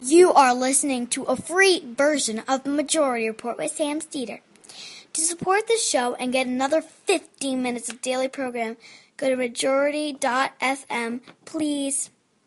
You are listening to a free version of the Majority Report with Sam Steeder. To support this show and get another 15 minutes of daily program, go to majority.fm, please.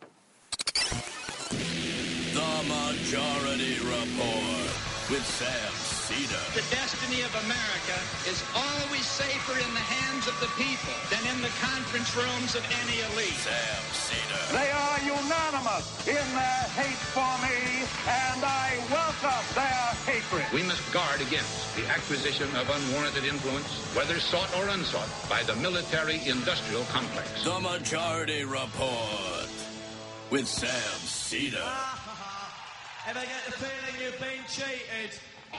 The Majority Report with Sam Steeder. The destiny of America is always safer in the hands of the people than in the conference rooms of any elite. Sam Steeder. They are unanimous in their hate for me, and I welcome their hatred. We must guard against the acquisition of unwarranted influence, whether sought or unsought, by the military-industrial complex. The Majority Report with Sam Steeder. Ever get the feeling you've been cheated?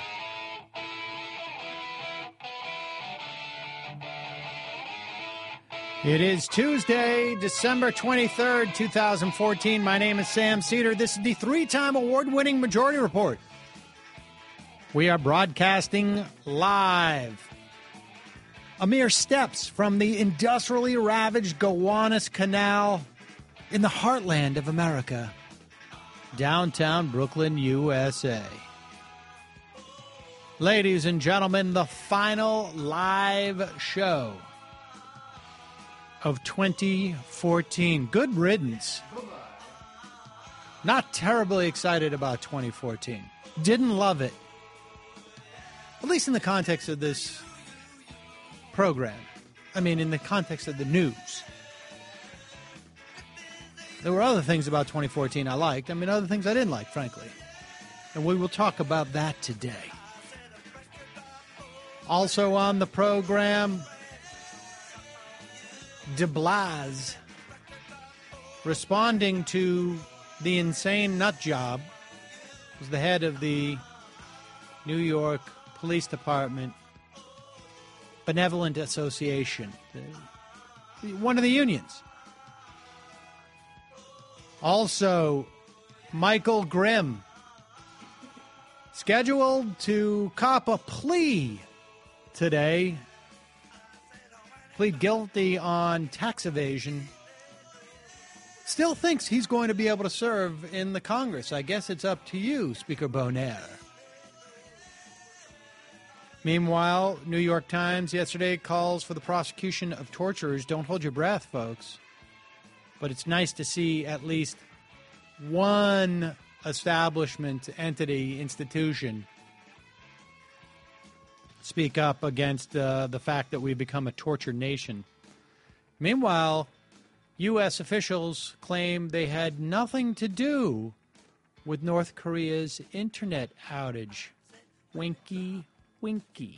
It is Tuesday, December 23rd, 2014. My name is Sam Steeder. This is the three-time award-winning Majority Report. We are broadcasting live. A mere steps from the industrially ravaged Gowanus Canal in the heartland of America, downtown Brooklyn, USA. Ladies and gentlemen, the final live show of 2014. Good riddance. Not terribly excited about 2014. Didn't love it. At least in the context of this program. I mean, in the context of the news. There were other things about 2014 I liked. I mean, other things I didn't like, frankly. And we will talk about that today. Also on the program, de Blas responding to the insane nut job, was the head of the New York Police Department Benevolent Association, one of the unions. Also, Michael Grimm scheduled to cop a plea today. Plead guilty on tax evasion. Still thinks he's going to be able to serve in the Congress. I guess it's up to you, Speaker Bonaire. Meanwhile, New York Times yesterday calls for the prosecution of torturers. Don't hold your breath, folks. But it's nice to see at least one establishment, entity, institution speak up against the fact that we've become a tortured nation. Meanwhile, U.S. officials claim they had nothing to do with North Korea's internet outage. Winky, winky.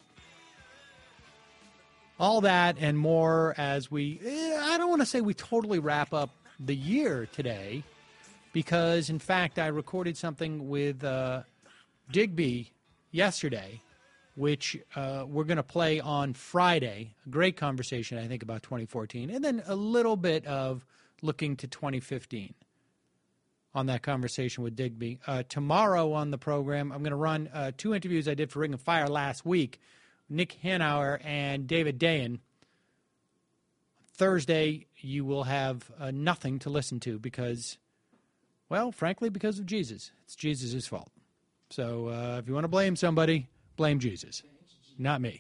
All that and more as we, I don't want to say we totally wrap up the year today, because, in fact, I recorded something with Digby yesterday, which we're going to play on Friday. A great conversation, I think, about 2014. And then a little bit of looking to 2015 on that conversation with Digby. Tomorrow on the program, I'm going to run two interviews I did for Ring of Fire last week, Nick Hanauer and David Dayen. Thursday, you will have nothing to listen to because, well, frankly, because of Jesus. It's Jesus' fault. So if you want to blame somebody, blame Jesus, not me.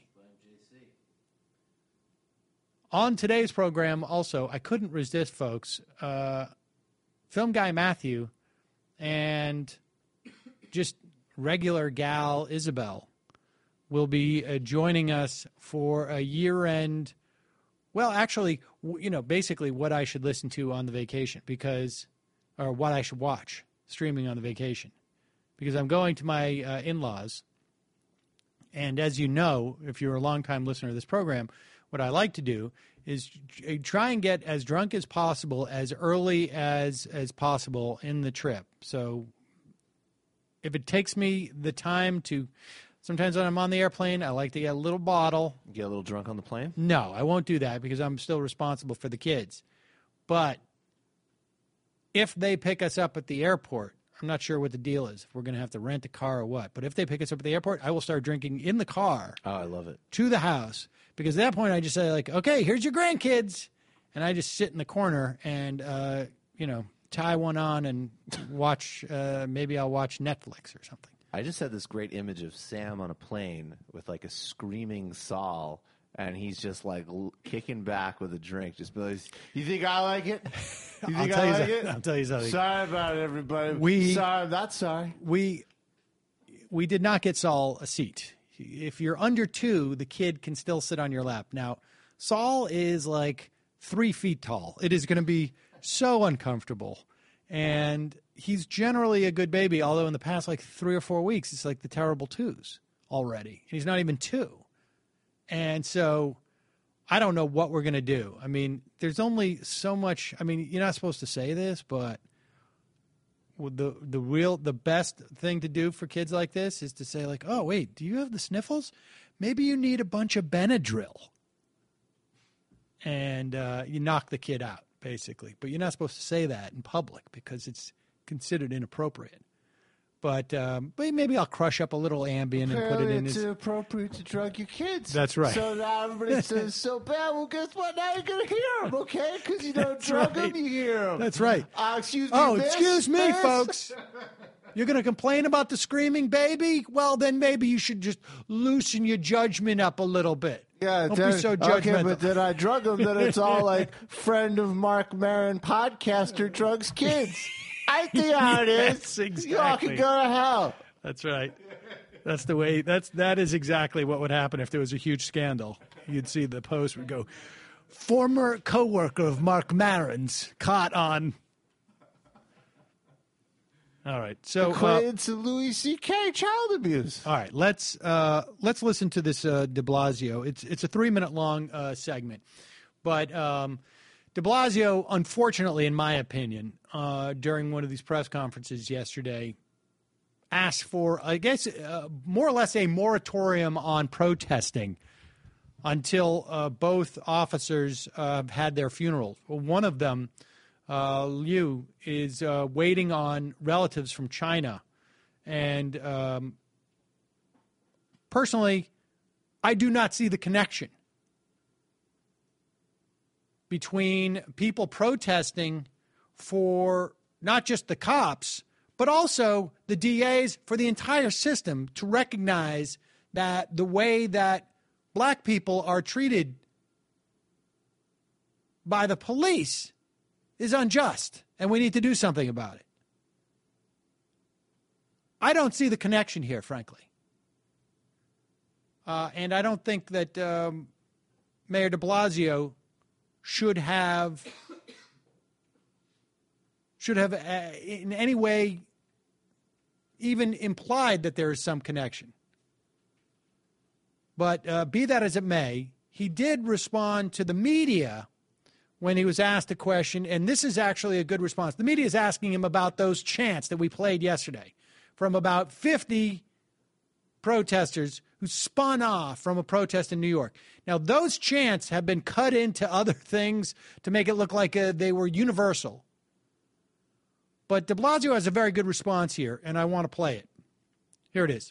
On today's program, also, I couldn't resist, folks, film guy Matthew and just regular gal Isabel will be joining us for a year-end, well, actually, basically what I should listen to on the vacation or what I should watch streaming on the vacation, because I'm going to my in-laws. And as you know, if you're a longtime listener to this program, what I like to do is try and get as drunk as possible as early as possible in the trip. So if it takes me the time to, sometimes when I'm on the airplane, I like to get a little bottle. Get a little drunk on the plane? No, I won't do that because I'm still responsible for the kids. But if they pick us up at the airport, I'm not sure what the deal is, if we're going to have to rent a car or what. But if they pick us up at the airport, I will start drinking in the car. Oh, I love it. To the house. Because at that point, I just say, like, okay, here's your grandkids. And I just sit in the corner and, tie one on and watch. Maybe I'll watch Netflix or something. I just had this great image of Sam on a plane with like a screaming Saul, and he's just like kicking back with a drink. Just like, you think I like it? You think I like it? I'll tell you something. Sorry about it, everybody. Sorry, not sorry. We did not get Saul a seat. If you're under 2, the kid can still sit on your lap. Now, Saul is like 3 feet tall. It is going to be so uncomfortable. And he's generally a good baby, although in the past like 3 or 4 weeks, it's like the terrible 2s already. And he's not even 2. And so I don't know what we're going to do. I mean, there's only so much. I mean, you're not supposed to say this, but the best thing to do for kids like this is to say like, oh, wait, do you have the sniffles? Maybe you need a bunch of Benadryl. And you knock the kid out, basically. But you're not supposed to say that in public because it's considered inappropriate. But maybe I'll crush up a little Ambien and put it in his... It's inappropriate to drug your kids. That's right. So now everybody says, so bad. Well, guess what? Now you're going to hear them, okay? Because you don't drug them, you hear them. That's right. Excuse me, Oh, miss, excuse me, miss? folks. You're going to complain about the screaming baby? Well, then maybe you should just loosen your judgment up a little bit. Yeah, don't be so judgmental. Okay, but then I drug them, then it's all like friend of Mark Maron podcaster drugs kids. I think how it is. Yes, exactly. You all can go to hell. That's right. That's the way. That is exactly what would happen if there was a huge scandal. You'd see the post would go, former coworker of Mark Maron's caught on. All right, so equated to Louis C.K. child abuse. All right, let's listen to this De Blasio. It's a 3-minute long segment, but De Blasio, unfortunately, in my opinion, during one of these press conferences yesterday, asked for, I guess, more or less a moratorium on protesting until both officers had their funerals. Well, one of them, Liu, is waiting on relatives from China. And personally, I do not see the connection between people protesting for not just the cops, but also the DAs, for the entire system to recognize that the way that black people are treated by the police is unjust, and we need to do something about it. I don't see the connection here, frankly. And I don't think that Mayor de Blasio should have in any way even implied that there is some connection. But be that as it may, he did respond to the media when he was asked a question, and this is actually a good response. The media is asking him about those chants that we played yesterday from about 50 protesters who spun off from a protest in New York. Now, those chants have been cut into other things to make it look like they were universal. But de Blasio has a very good response here, and I want to play it. Here it is.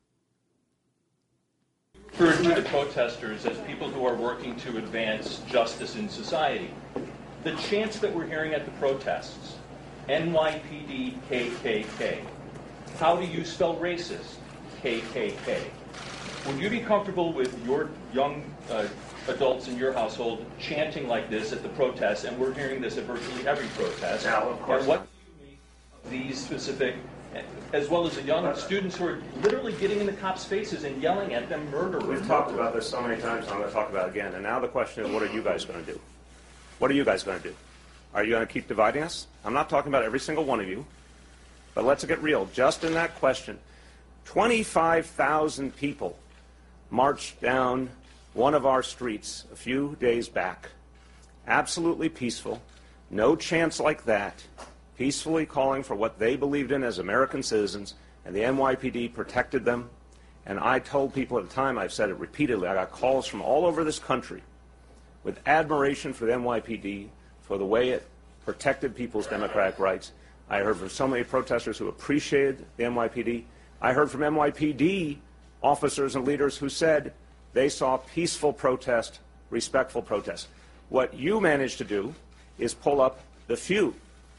Refer to the protesters as people who are working to advance justice in society. The chants that we're hearing at the protests, NYPD, KKK. How do you spell racist? KKK. Would you be comfortable with your young adults in your household chanting like this at the protests, and we're hearing this at virtually every protest? Now, of course. And what do you make of these specific, as well as the young students who are literally getting in the cops' faces and yelling at them, murderers? We've talked about this so many times, I'm going to talk about it again. And now the question is, what are you guys going to do? What are you guys going to do? Are you going to keep dividing us? I'm not talking about every single one of you, but let's get real. Just in that question, 25,000 people marched down one of our streets a few days back. Absolutely peaceful. No chants like that. Peacefully calling for what they believed in as American citizens, and the NYPD protected them. And I told people at the time, I've said it repeatedly, I got calls from all over this country with admiration for the NYPD, for the way it protected people's democratic rights. I heard from so many protesters who appreciated the NYPD. I heard from NYPD officers and leaders who said they saw peaceful protest, respectful protest. What you managed to do is pull up the few.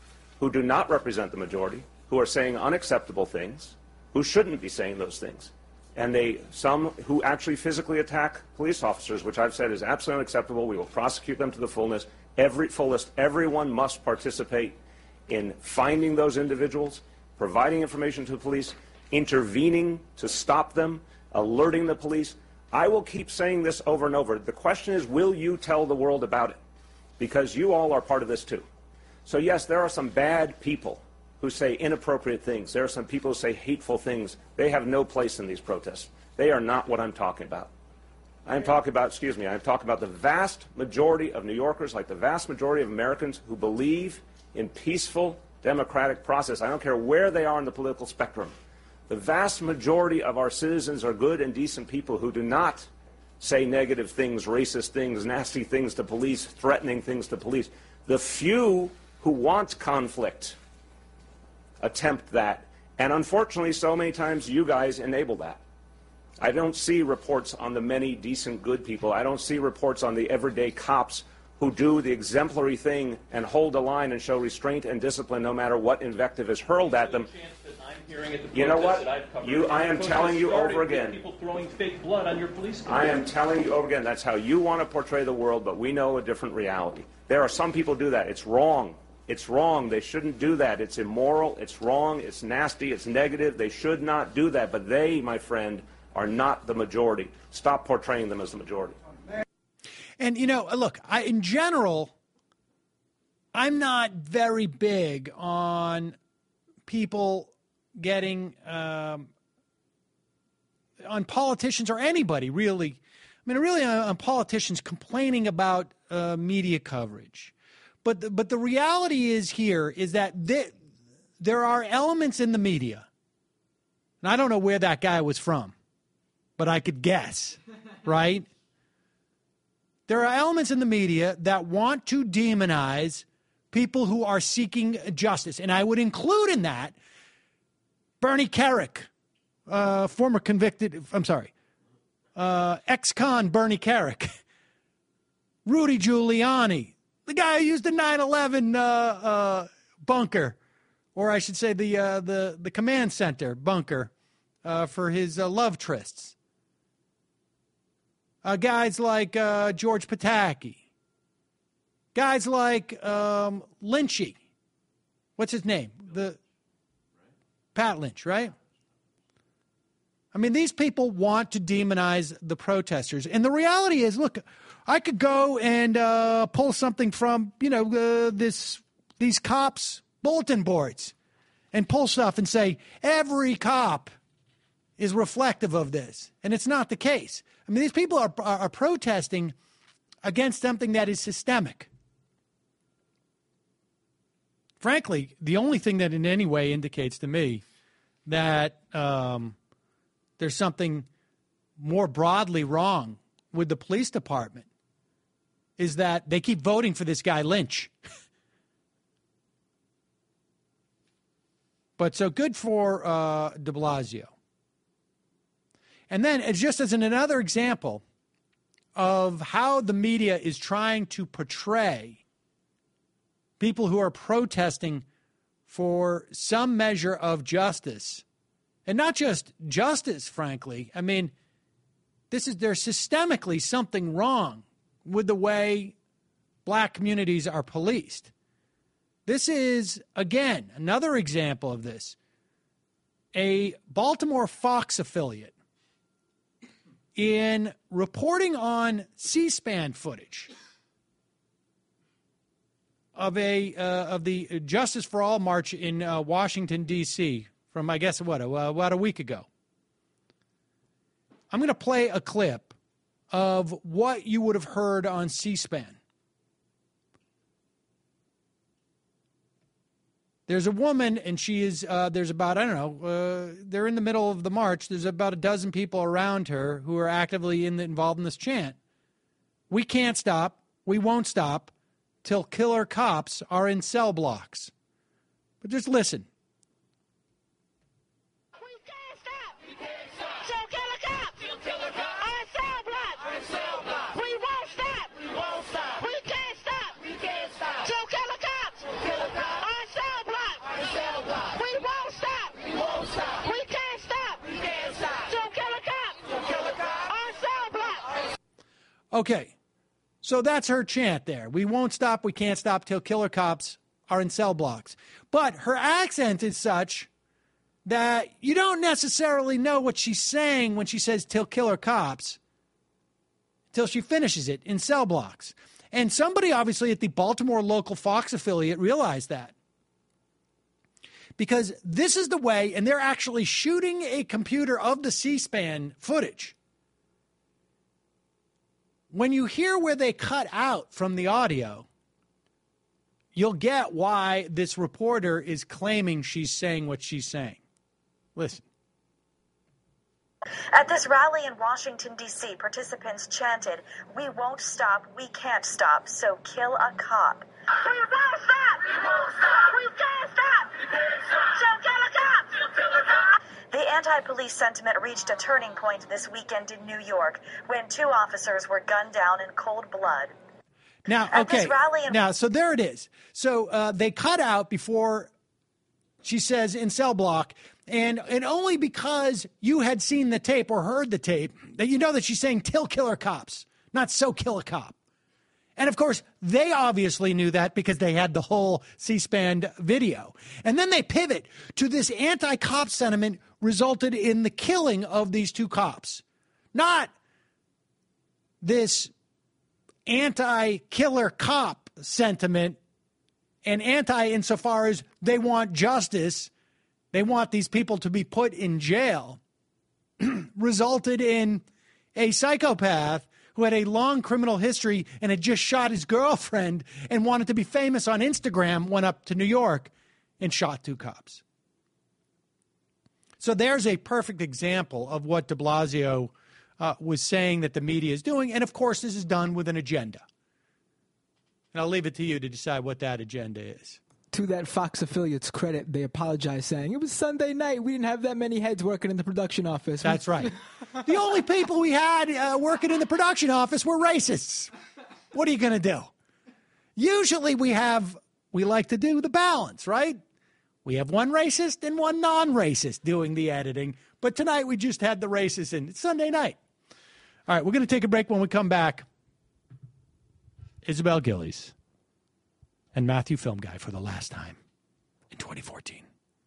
who do not represent the majority, who are saying unacceptable things, who shouldn't be saying those things. And some who actually physically attack police officers, which I've said is absolutely unacceptable. We will prosecute them to the fullest. Everyone must participate in finding those individuals, providing information to the police, intervening to stop them, alerting the police. I will keep saying this over and over. The question is, will you tell the world about it? Because you all are part of this too. So yes, there are some bad people who say inappropriate things. There are some people who say hateful things. They have no place in these protests. They are not what I'm talking about. I'm talking about the vast majority of New Yorkers, like the vast majority of Americans who believe in peaceful democratic process. I don't care where they are in the political spectrum. The vast majority of our citizens are good and decent people who do not say negative things, racist things, nasty things to police, threatening things to police. The few who want conflict attempt that. And unfortunately, so many times you guys enable that. I don't see reports on the many decent, good people. I don't see reports on the everyday cops who do the exemplary thing and hold a line and show restraint and discipline no matter what invective is hurled at them. You know what? I am telling you over again. People throwing fake blood on your police. I am telling you over again. That's how you want to portray the world, but we know a different reality. There are some people who do that. It's wrong. It's wrong. They shouldn't do that. It's immoral. It's wrong. It's nasty. It's negative. They should not do that. But they, my friend, are not the majority. Stop portraying them as the majority. And, look, in general, I'm not very big on people getting, on politicians or anybody, really. Really on politicians complaining about media coverage. But the reality is that there are elements in the media, and I don't know where that guy was from, but I could guess, right? There are elements in the media that want to demonize people who are seeking justice. And I would include in that Bernie Kerik, ex-con Bernie Kerik, Rudy Giuliani, the guy who used the 9/11 bunker, or I should say the command center bunker for his love trysts. Guys like George Pataki. Guys like Lynchy. What's his name? Pat Lynch, right? These people want to demonize the protesters. And the reality is, look, I could go and pull something from, these cops' bulletin boards and pull stuff and say every cop is reflective of this. And it's not the case. These people are protesting against something that is systemic. Frankly, the only thing that in any way indicates to me that there's something more broadly wrong with the police department is that they keep voting for this guy Lynch. But so good for de Blasio. And then, just as another example of how the media is trying to portray people who are protesting for some measure of justice, and not just justice, frankly. There's systemically something wrong with the way black communities are policed. This is, again, another example of this. A Baltimore Fox affiliate, in reporting on C-SPAN footage of the Justice for All march in Washington, D.C. from, I guess, about a week ago. I'm going to play a clip of what you would have heard on C-SPAN. There's a woman, and she is, there's about, they're in the middle of the march. There's about a dozen people around her who are actively involved in this chant. We can't stop. We won't stop till killer cops are in cell blocks. But just listen. Okay, so that's her chant there. We won't stop, we can't stop till killer cops are in cell blocks. But her accent is such that you don't necessarily know what she's saying when she says till killer cops till she finishes it in cell blocks. And somebody obviously at the Baltimore local Fox affiliate realized that. Because this is the way, and they're actually shooting a computer of the C-SPAN footage. When you hear where they cut out from the audio, you'll get why this reporter is claiming she's saying what she's saying. Listen. At this rally in Washington, D.C., participants chanted, "We won't stop, we can't stop, so kill a cop." We won't stop! We won't stop! We can't stop! We can't stop! So kill a cop! So kill a cop! The anti-police sentiment reached a turning point this weekend in New York when 2 officers were gunned down in cold blood. Now, okay, now, so there it is. So they cut out before she says in cell block, and only because you had seen the tape or heard the tape that you know that she's saying till killer cops, not so kill a cop. And, of course, they obviously knew that because they had the whole C-SPAN video. And then they pivot to this anti-cop sentiment resulted in the killing of these 2 cops. Not this anti-killer cop sentiment and anti insofar as they want justice, they want these people to be put in jail, resulted in a psychopath who had a long criminal history and had just shot his girlfriend and wanted to be famous on Instagram, went up to New York and shot 2 cops. So there's a perfect example of what de Blasio was saying that the media is doing. And, of course, this is done with an agenda. And I'll leave it to you to decide what that agenda is. To that Fox affiliate's credit, they apologized, saying, it was Sunday night. We didn't have that many heads working in the production office. That's right. The only people we had working in the production office were racists. What are you going to do? Usually we like to do the balance, right? We have one racist and one non-racist doing the editing. But tonight we just had the racists, and it's Sunday night. All right, we're going to take a break. When we come back, Isabel Gillies and Matthew Film Guy for the last time in 2014.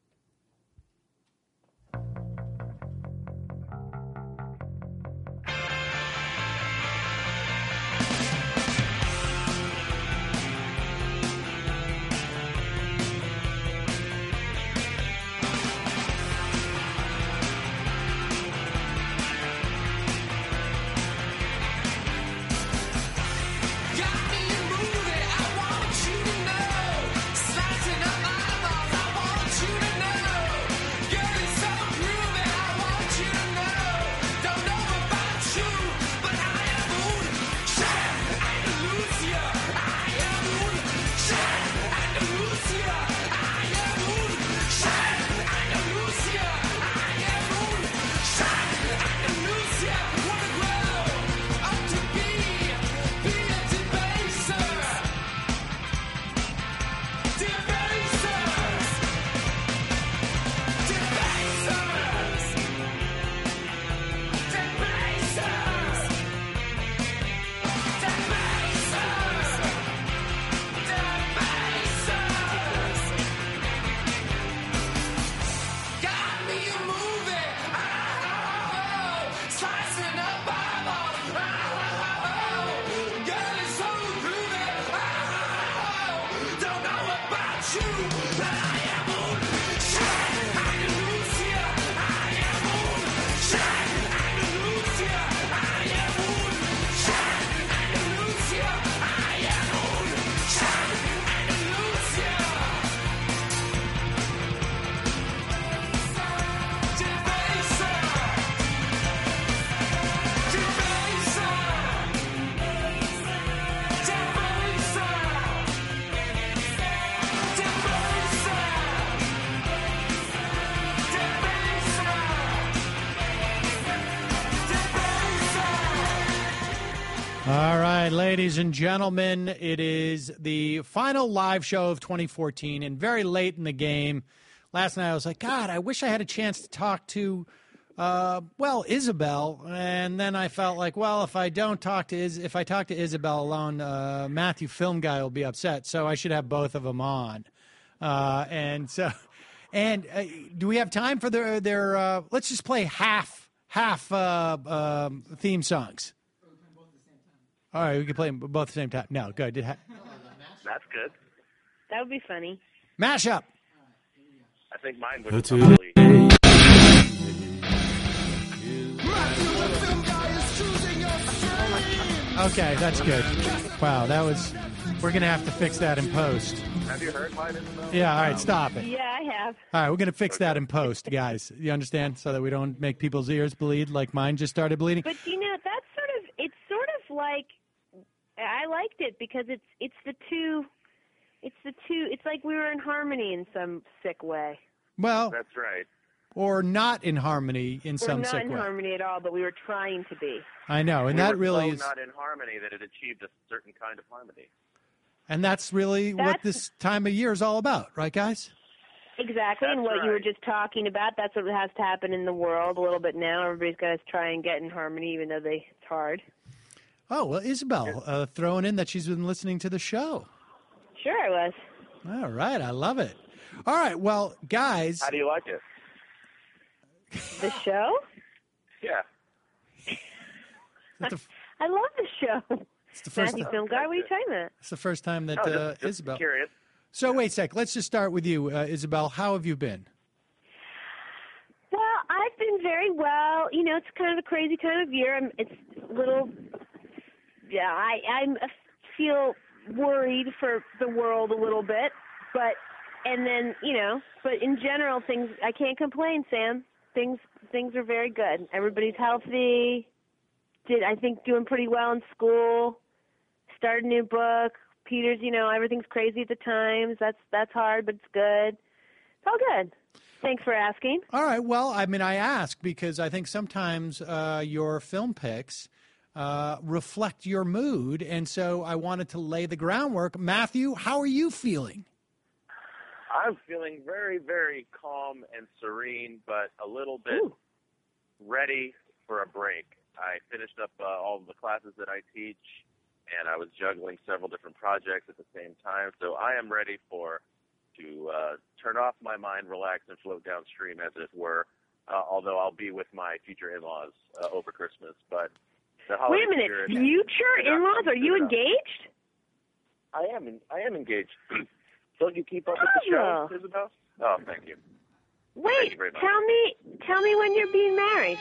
All right, ladies and gentlemen, it is the final live show of 2014 and very late in the game. Last night I was like, God, I wish I had a chance to talk to Well, Isabel, and then I felt like, well, if I talk to Isabel alone, Matthew Film Guy will be upset, so I should have both of them on. And do we have time for their let's just play half theme songs. All right, we can play them both at the same time. No, good. That's good. That would be funny. Mash up. I think mine would probably. Okay, that's good. Wow, we're going to have to fix that in post. Have you heard mine, Isabel? Yeah, all right, stop it. Yeah, I have. All right, we're going to fix that in post, guys. You understand? So that we don't make people's ears bleed like mine just started bleeding. But, it's sort of like, I liked it because it's like we were in harmony in some sick way. Well, that's right. Or not in harmony in some sick way. We're not in harmony at all, but we were trying to be. I know, and that really is not in harmony that it achieved a certain kind of harmony. And that's really what this time of year is all about, right, guys? Exactly, and what you were just talking about, that's what has to happen in the world a little bit now. Everybody's got to try and get in harmony, even though it's hard. Oh, well, Isabel, throwing in that she's been listening to the show. Sure, I was. All right, I love it. All right, well, guys. How do you like it? The show? Yeah. I love the show. It's the first Matthew Film Guy, what are you talking about? It's the first time that just Isabel. Curious. So wait a sec. Let's just start with you, Isabel. How have you been? Well, I've been very well. You know, it's kind of a crazy time of year. It's a little. Yeah, I feel worried for the world a little bit, but in general, things I can't complain, Sam. Things are very good. Everybody's healthy. I think doing pretty well in school. Started a new book. Peter's, everything's crazy at the Times. That's hard, but it's good. It's all good. Thanks for asking. All right. Well, I mean, I ask because I think sometimes your film picks reflect your mood, and so I wanted to lay the groundwork. Matthew, how are you feeling? I'm feeling very, very calm and serene, but a little bit ready for a break. I finished up all of the classes that I teach, and I was juggling several different projects at the same time. So I am ready to turn off my mind, relax, and float downstream, as it were. Although I'll be with my future in-laws over Christmas. But the holiday wait a minute, spirit, future in-laws? Are you engaged? I am engaged. Don't you keep up with the show, Isabel? Oh, thank you. Wait, thank you very much. tell me when you're being married.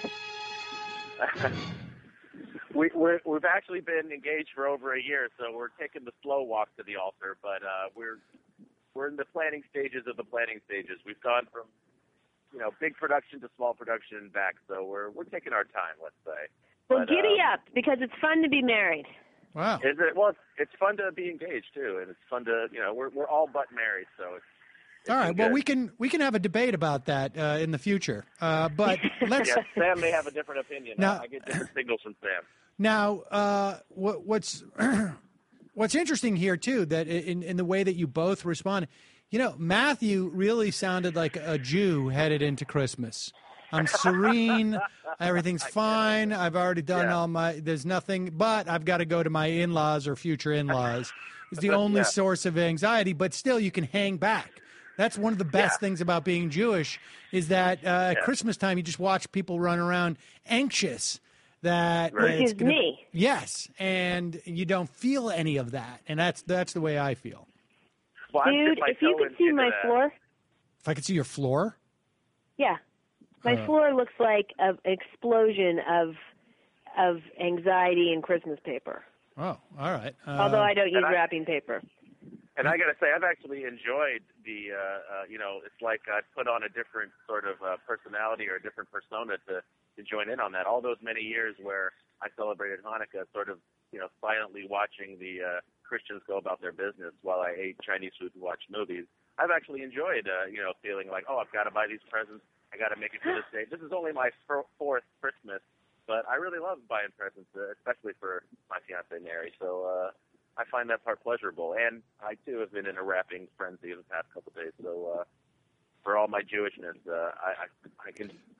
We've actually been engaged for over a year, so we're taking the slow walk to the altar. But we're in the planning stages of the planning stages. We've gone from big production to small production and back, so we're taking our time, let's say. Well, giddy up because it's fun to be married. Wow. Is it? Well, it's fun to be engaged too, and it's fun to we're all but married, so it's all right. Well, good. we can have a debate about that in the future. But let's. Yes, Sam may have a different opinion. Now, I get different signals from Sam. Now, what's interesting here too, that in the way that you both respond, Matthew really sounded like a Jew headed into Christmas. I'm serene. Everything's fine. I've already done there's nothing, but I've got to go to my in-laws or future in-laws. It's the only source of anxiety, but still you can hang back. That's one of the best things about being Jewish is that at Christmas time, you just watch people run around anxious. Which is me. Yes, and you don't feel any of that, and that's the way I feel. Well, dude, if you could see my floor. If I could see your floor? Yeah. My floor looks like an explosion of anxiety and Christmas paper. Oh, all right. Although I don't use wrapping paper. And I got to say, I've actually enjoyed the, it's like I put on a different sort of personality or a different persona to join in on that. All those many years where I celebrated Hanukkah, sort of, silently watching the Christians go about their business while I ate Chinese food and watched movies. I've actually enjoyed, feeling like, I've got to buy these presents. I got to make it to this day. This is only my fourth Christmas, but I really love buying presents, especially for my fiancée Mary. So I find that part pleasurable. And I, too, have been in a wrapping frenzy in the past couple of days. So for all my Jewishness, I can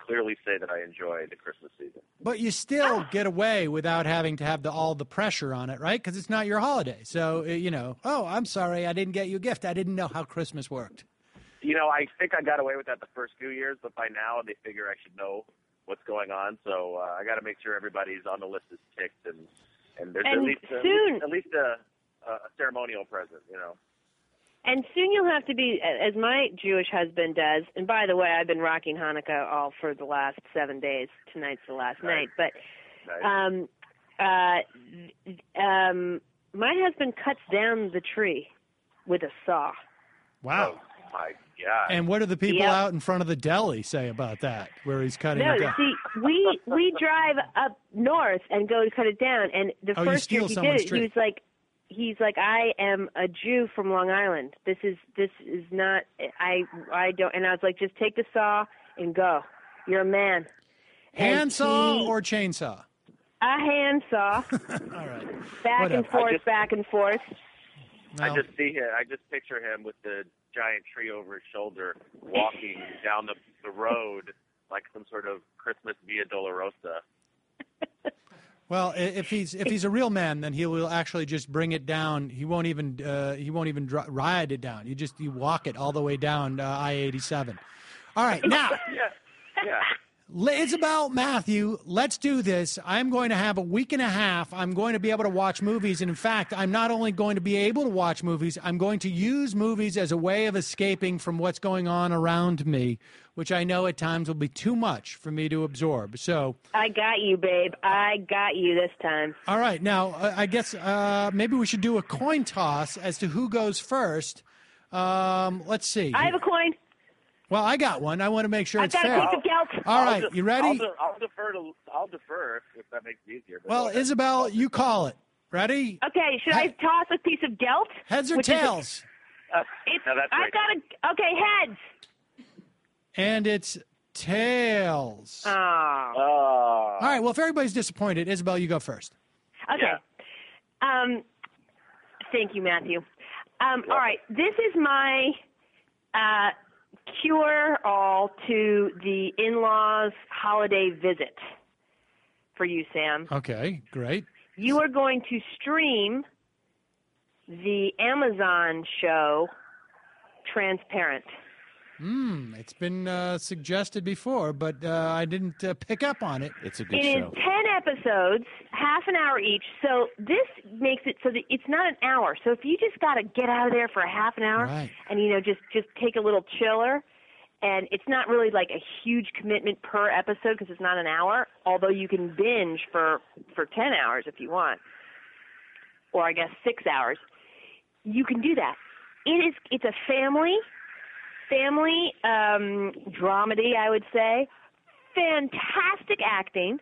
clearly say that I enjoy the Christmas season. But you still get away without having to have all the pressure on it, right? Because it's not your holiday. So, oh, I'm sorry, I didn't get you a gift. I didn't know how Christmas worked. I think I got away with that the first few years, but by now they figure I should know what's going on. So I got to make sure everybody's on the list is ticked, and there's at least a ceremonial present, And soon you'll have to be, as my Jewish husband does, and by the way, I've been rocking Hanukkah all for the last 7 days. Tonight's the last night. But my husband cuts down the tree with a saw. Wow. Oh, my God. And what do the people out in front of the deli say about that, where he's cutting it down? See, we drive up north and go to cut it down, and the first year he did it, he's like, I am a Jew from Long Island. This is not, I don't, and I was like, just take the saw and go. You're a man. Handsaw or chainsaw? A handsaw. All right. Back and forth. No. I just picture him with the giant tree over his shoulder, walking down the road like some sort of Christmas Via Dolorosa. Well, if he's a real man, then he will actually just bring it down. He won't even ride it down. You walk it all the way down I-87. All right, now. Yeah. Isabel, Matthew, let's do this. I'm going to have a week and a half. I'm going to be able to watch movies. And in fact, I'm not only going to be able to watch movies, I'm going to use movies as a way of escaping from what's going on around me, which I know at times will be too much for me to absorb. So I got you, babe. I got you this time. All right. Now, I guess maybe we should do a coin toss as to who goes first. Let's see. I have a coin. Well, I got one. I want to make sure it's fair. I've got a piece of gelt. All right, you ready? I'll defer if that makes it easier. Well, Isabel, you call it. Ready? Okay, should I toss a piece of gelt? Heads or tails? No, that's right. Heads. And it's tails. Oh. All right, well, if everybody's disappointed, Isabel, you go first. Okay. Yeah. Thank you, Matthew. All right, this is my cure-all to the in-laws' holiday visit for you, Sam. Okay, great. You are going to stream the Amazon show Transparent. It's been suggested before, but I didn't pick up on it. It's a good show. It is 10 episodes, half an hour each. So this makes it so that it's not an hour. So if you just got to get out of there for a half an hour and, just take a little chiller, and it's not really like a huge commitment per episode because it's not an hour, although you can binge for 10 hours if you want, or I guess 6 hours. You can do that. It's a family dramedy, I would say. Fantastic acting.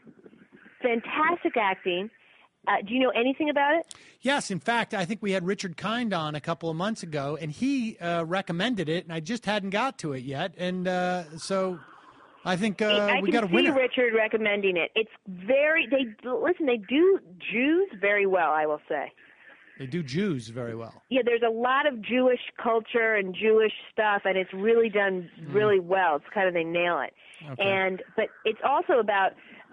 Do you know anything about it? Yes. In fact, I think we had Richard Kind on a couple of months ago, and he recommended it, and I just hadn't got to it yet. And so I think we got a winner. I can see Richard recommending it. It's they do Jews very well, I will say. They do Jews very well. Yeah, there's a lot of Jewish culture and Jewish stuff, and it's really done really well. It's kind of, they nail it. Okay. But it's also about,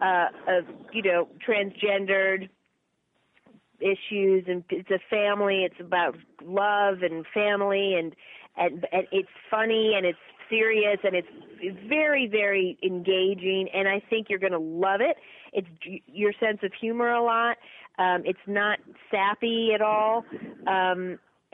transgendered issues, and it's a family. It's about love and family, and it's funny, and it's serious, and it's very, very engaging, and I think you're going to love it. It's your sense of humor a lot. It's not sappy at all. Oh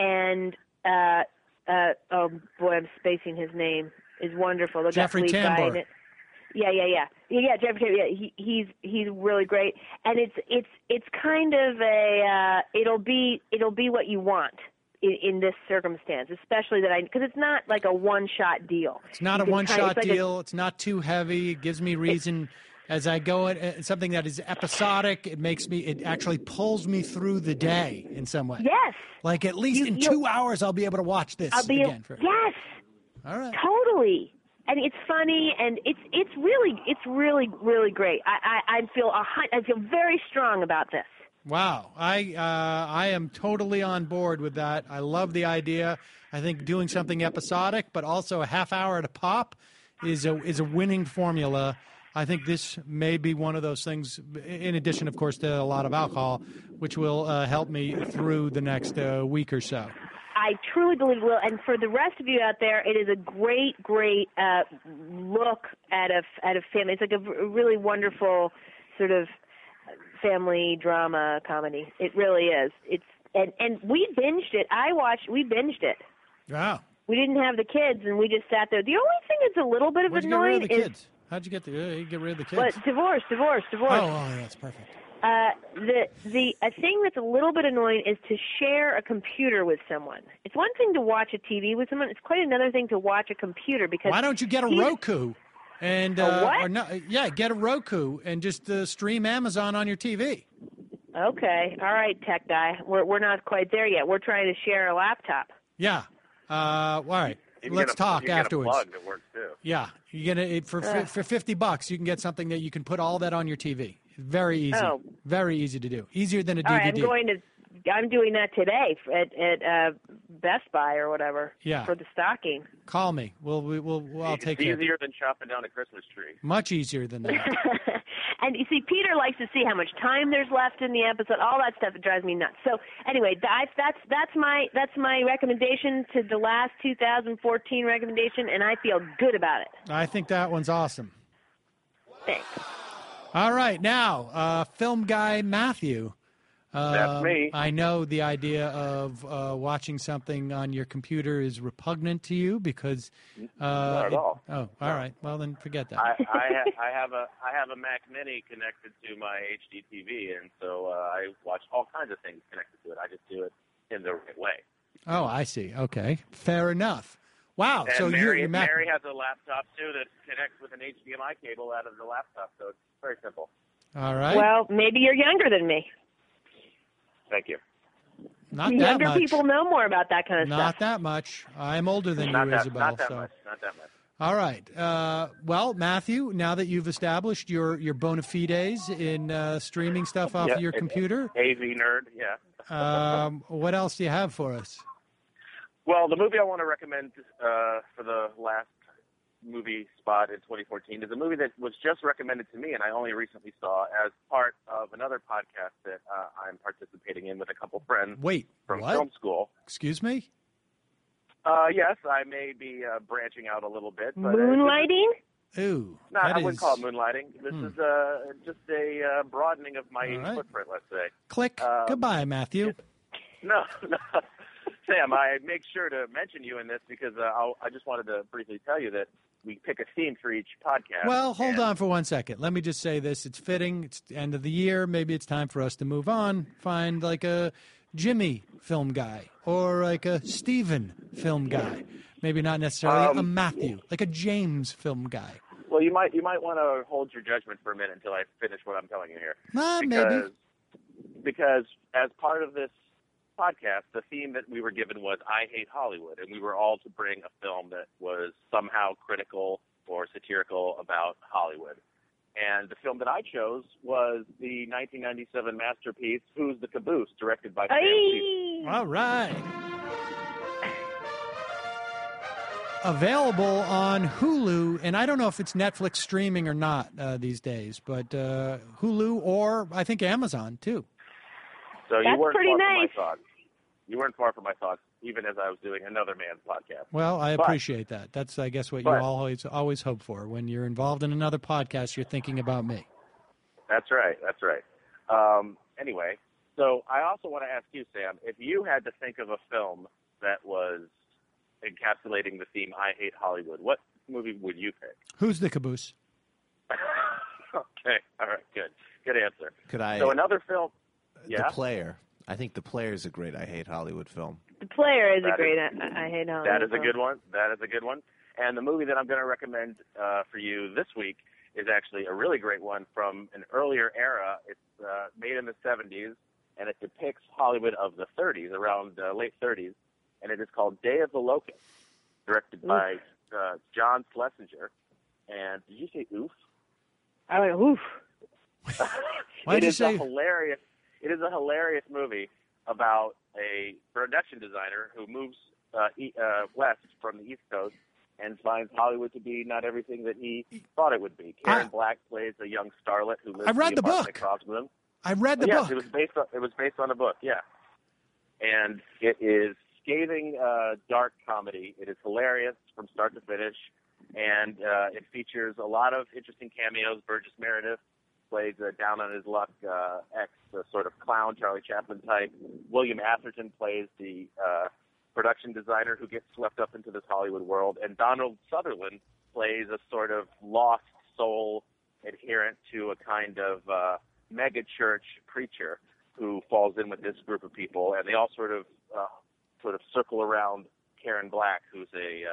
boy, I'm spacing his name. Is wonderful. The Jeffrey lead guy in Tambor. it. Yeah. Jeffrey Tambor. Yeah, he's really great, and it's kind of a it'll be what you want in this circumstance, especially because it's not like a one-shot deal. It's not a one-shot deal. It's not too heavy. It gives me reason. As I go at something that is episodic, it actually pulls me through the day in some way. Yes. Like at least in 2 hours, I'll be able to watch this again. Yes. All right. Totally. And it's funny, and it's really, really great. I feel very strong about this. Wow. I am totally on board with that. I love the idea. I think doing something episodic, but also a half hour at a pop is a winning formula. I think this may be one of those things, in addition, of course, to a lot of alcohol, which will help me through the next week or so. I truly believe it will. And for the rest of you out there, it is a great, great look at a family. It's like a really wonderful sort of family drama comedy. It really is. And we binged it. We binged it. Wow. We didn't have the kids, and we just sat there. The only thing that's a little bit of Where'd you annoying get rid of the is kids? How'd you get rid of the kids? But divorce. Oh, that's perfect. A thing that's a little bit annoying is to share a computer with someone. It's one thing to watch a TV with someone. It's quite another thing to watch a computer because. Why don't you get a Roku? And what? Or no, yeah, get a Roku and just stream Amazon on your TV. Okay, all right, tech guy. We're not quite there yet. We're trying to share a laptop. Yeah. All right. Let's talk afterwards. Get a plug that works too. Yeah, you get it for $50. You can get something that you can put all that on your TV. Very easy. Oh. Very easy to do. Easier than a DVD. All right, I'm doing that today at Best Buy or whatever. Yeah. For the stocking. Call me. I'll take care. It's easier than chopping down a Christmas tree. Much easier than that. And you see, Peter likes to see how much time there's left in the episode. All that stuff, it drives me nuts. So anyway, that's my recommendation to the last 2014 recommendation, and I feel good about it. I think that one's awesome. Thanks. All right, now film guy Matthew. That's me. I know the idea of watching something on your computer is repugnant to you because. Not at all. Oh, all right. Well, then forget that. I have a Mac Mini connected to my HD TV, and so I watch all kinds of things connected to it. I just do it in the right way. Oh, I see. Okay, fair enough. Wow. And So Mary Mac. has a laptop too that connects with an HDMI cable out of the laptop, so it's very simple. All right. Well, maybe you're younger than me. Thank you. Not that Younger much. people know more about that kind of stuff. Not that much. I'm older than you, Isabel. Not that so. much. Not that much. All right. Well, Matthew, now that you've established your bona fides in streaming stuff off of your computer, AV nerd, yeah. What else do you have for us? Well, the movie I want to recommend for the last movie spot in 2014 is a movie that was just recommended to me, and I only recently saw as part of another podcast that I'm participating in with a couple friends from what? film school. Excuse me? Yes, I may be branching out a little bit. But, Moonlighting? Ooh. No, I wouldn't call it moonlighting. This is just a broadening of my right. footprint, let's say. Click. Goodbye, Matthew. No. Sam, I make sure to mention you in this because I just wanted to briefly tell you that we pick a theme for each podcast. Well, hold on for 1 second. Let me just say this. It's fitting. It's the end of the year. Maybe it's time for us to move on. Find like a Jimmy film guy or like a Steven film guy. Maybe not necessarily a Matthew, like a James film guy. Well, you might want to hold your judgment for a minute until I finish what I'm telling you here. Maybe. Because as part of this podcast, the theme that we were given was I Hate Hollywood, and we were all to bring a film that was somehow critical or satirical about Hollywood. And the film that I chose was the 1997 masterpiece Who's the Caboose, directed by Sam Cedar. All right. Available on Hulu, and I don't know if it's Netflix streaming or not these days, but Hulu or I think Amazon too. So That's you weren't pretty far nice. from my thoughts. You weren't far from my thoughts, even as I was doing another man's podcast. Well, I But- appreciate that. That's, I guess, what you always hope for. When you're involved in another podcast, you're thinking about me. That's right. That's right. Anyway, so I also want to ask you, Sam, if you had to think of a film that was encapsulating the theme I Hate Hollywood, what movie would you pick? Who's the caboose? Okay. All right. Good. Good answer. Could I? So another film. Yeah. The Player. I think The Player is a great I Hate Hollywood film. The Player is a That great. is- I hate Hollywood. That is a good one. That is a good one. And the movie that I'm going to recommend for you this week is actually a really great one from an earlier era. It's made in the 70s, and it depicts Hollywood of the 30s, around late 30s, and it is called Day of the Locust, directed by John Schlesinger. And did you say oof? I went oof. Why did you It is a hilarious movie about a production designer who moves west from the East Coast and finds Hollywood to be not everything that he thought it would be. Karen Black plays a young starlet who lives I read in the apartment book. across from him. I read the Yes, book. it was based on a book, yeah. And it is scathing dark comedy. It is hilarious from start to finish, and it features a lot of interesting cameos. Burgess Meredith plays a down-on-his-luck sort of clown Charlie Chaplin type. William Atherton plays the production designer who gets swept up into this Hollywood world. And Donald Sutherland plays a sort of lost soul adherent to a kind of mega-church preacher who falls in with this group of people. And they all sort of circle around Karen Black, who's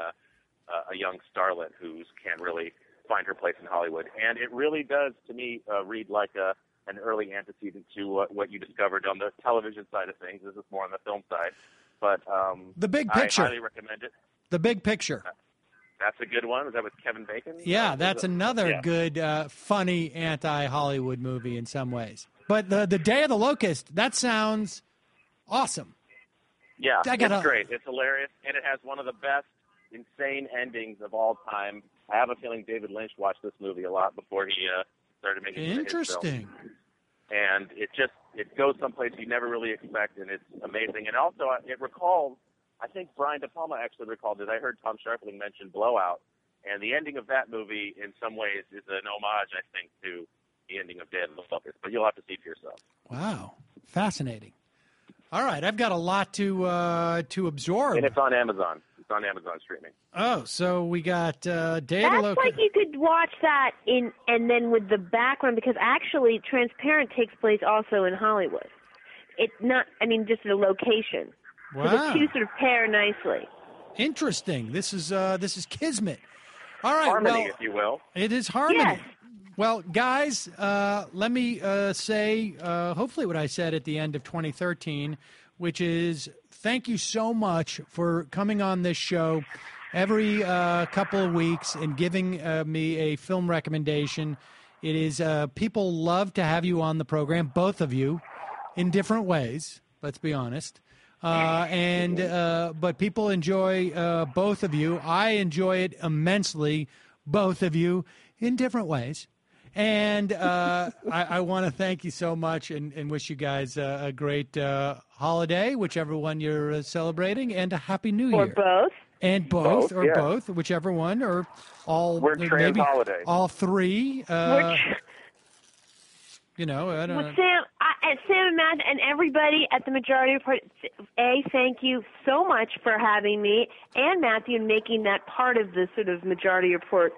a young starlet who can't really find her place in Hollywood. And it really does, to me, read like an early antecedent to what you discovered on the television side of things. This is more on the film side. But The Big Picture. I highly recommend it. The Big Picture. That's a good one. Was that with Kevin Bacon? Yeah, that's another Yeah. good, funny anti-Hollywood movie in some ways. But the Day of the Locust, that sounds awesome. Yeah, I gotta- it's great. It's hilarious, and it has one of the best insane endings of all time. I have a feeling David Lynch watched this movie a lot before he started making his Interesting. films. And it goes someplace you never really expect, and it's amazing. And also, it recalls, I think Brian De Palma actually recalled it. I heard Tom Sharpling mention Blowout, and the ending of that movie, in some ways, is an homage, I think, to the ending of Day of the Locust. But you'll have to see for yourself. Wow, fascinating. All right, I've got a lot to absorb. And it's on Amazon. It's on Amazon streaming. Oh, so we got Day of the That's Locust. like you could watch that and then with the background, because actually Transparent takes place also in Hollywood. It's not, just the location. So the Wow. two sort of pair nicely. Interesting. This is kismet. All right, Harmony, well, if you will. it is harmony. Yes. Well, guys, let me say hopefully what I said at the end of 2013, which is thank you so much for coming on this show every couple of weeks and giving me a film recommendation. It is people love to have you on the program, both of you, in different ways. Let's be honest. But people enjoy both of you. I enjoy it immensely, both of you, in different ways. And I want to thank you so much and wish you guys a great holiday, whichever one you're celebrating, and a Happy New Year. Or both. And both, Both, or yeah. both, whichever one, or all. We're trans maybe holiday. all three. Which, I don't know. with Sam and Matt and everybody at the Majority Report, thank you so much for having me and Matthew and making that part of the sort of Majority Report,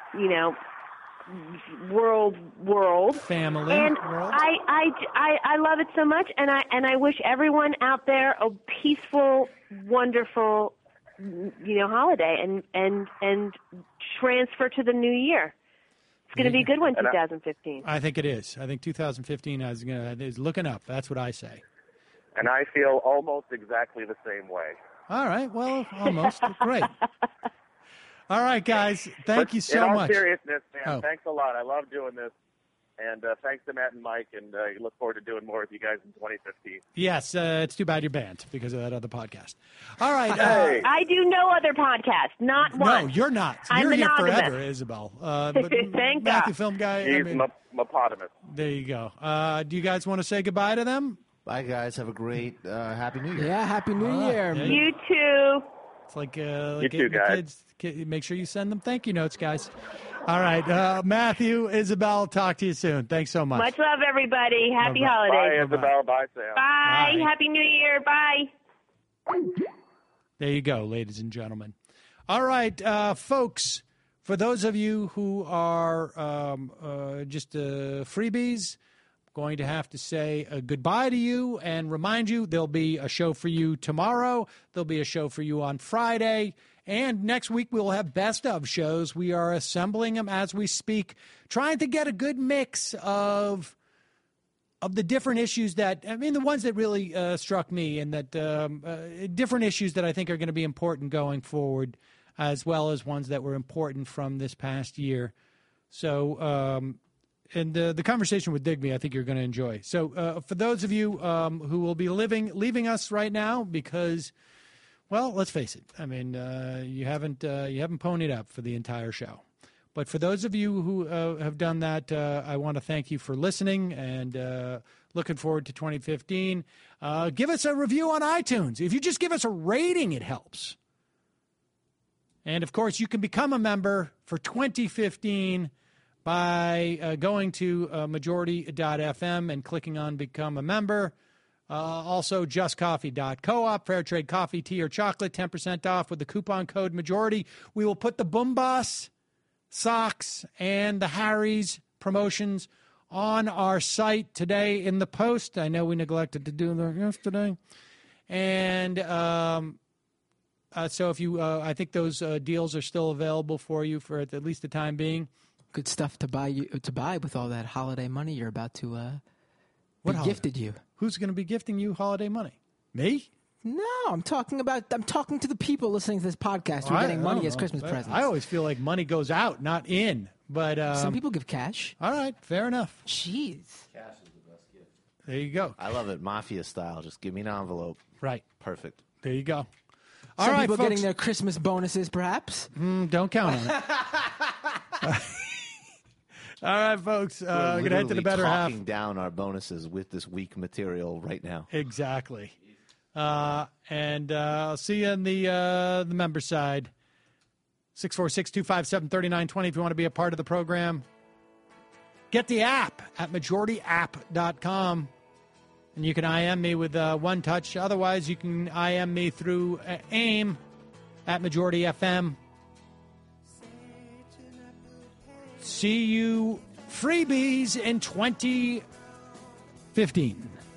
world Family and world. I love it so much, and I wish everyone out there a peaceful, wonderful holiday and transfer to the new year. It's going to be a good one, 2015. I think it is. I think 2015 is looking up. That's what I say. And I feel almost exactly the same way. All right. Well, almost. Great. All right, guys. Thank you so in all much. seriousness, man, Oh. thanks a lot. I love doing this. And thanks to Matt and Mike, and I look forward to doing more with you guys in 2015. Yes, it's too bad you're banned because of that other podcast. All right. Hey. I do no other podcast, not one. No, you're not. I'm You're here monogamous. forever, Isabel. But Thank Matthew, God. film guy. He's Mopotamus. There you go. Do you guys want to say goodbye to them? Bye, guys. Have a great Happy New Year. Yeah, Happy New Year. yeah. You too. It's like, You the too, guys. kids. Make sure you send them thank you notes, guys. All right, Matthew, Isabel, talk to you soon. Thanks so much. Much love, everybody. Happy Bye-bye. holidays. Bye, Isabel. Bye, Sam. Bye. Bye. Happy New Year. Bye. There you go, ladies and gentlemen. All right, folks, for those of you who are just freebies, I'm going to have to say goodbye to you and remind you there'll be a show for you tomorrow. There'll be a show for you on Friday. And next week we'll have best of shows. We are assembling them as we speak, trying to get a good mix of the different issues the ones that really struck me, and that different issues that I think are going to be important going forward, as well as ones that were important from this past year. So, and the conversation with Digby, I think you're going to enjoy. So, for those of you who will be leaving us right now because Well, let's face it. I mean, you haven't ponied up for the entire show. But for those of you who have done that, I want to thank you for listening and looking forward to 2015. Give us a review on iTunes. If you just give us a rating, it helps. And, of course, you can become a member for 2015 by going to majority.fm and clicking on Become a Member. Also, justcoffee.coop, fair trade coffee, tea, or chocolate, 10% off with the coupon code MAJORITY. We will put the Boom Boss socks and the Harry's promotions on our site today in the post. I know we neglected to do that yesterday. And so if you, I think those deals are still available for you for at least the time being. Good stuff to buy with all that holiday money you're about to be gifted you. Who's going to be gifting you holiday money? Me? No, I'm talking to the people listening to this podcast who are getting money as Christmas presents. I always feel like money goes out, not in. But some people give cash. All right, fair enough. Jeez. Cash is the best gift. There you go. I love it. Mafia style. Just give me an envelope. Right. Perfect. There you go. Some all right, people folks. getting their Christmas bonuses, perhaps. Don't count on it. All right, folks. We're going to head to the better half. Talking down our bonuses with this weak material right now. Exactly. And I'll see you on the member side. 646-257-3920 if you want to be a part of the program. Get the app at majorityapp.com. And you can IM me with One Touch. Otherwise, you can IM me through AIM at Majority FM. See you freebies in 2015.